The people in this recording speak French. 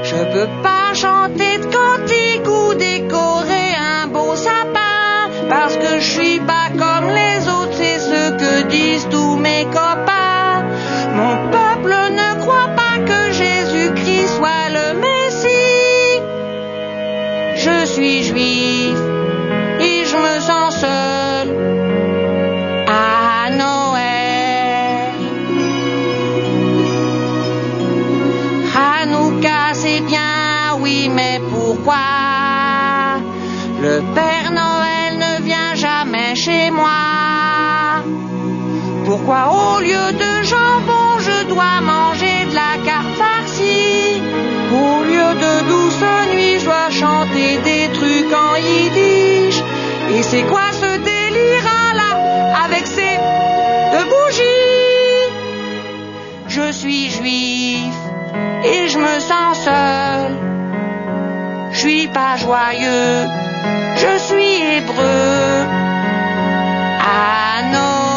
Je peux pas chanter de cantique ou décorer un beau sapin, parce que je suis pas comme les autres, c'est ce que disent tous mes copains. Mon peuple ne croit pas que Jésus-Christ soit le Messie. Je suis juif et je me sens seul à Noël. Hanouka c'est bien, oui, mais pourquoi le Père Noël ne vient jamais chez moi? Pourquoi au lieu de jambon je dois manger de la carte farcie? Au lieu de douce nuit je dois chanter des trucs en yiddish. Et c'est quoi ce délire là avec ces deux bougies? Je suis juif et je me sens seul. Je suis pas joyeux, je suis hébreu. Ah non.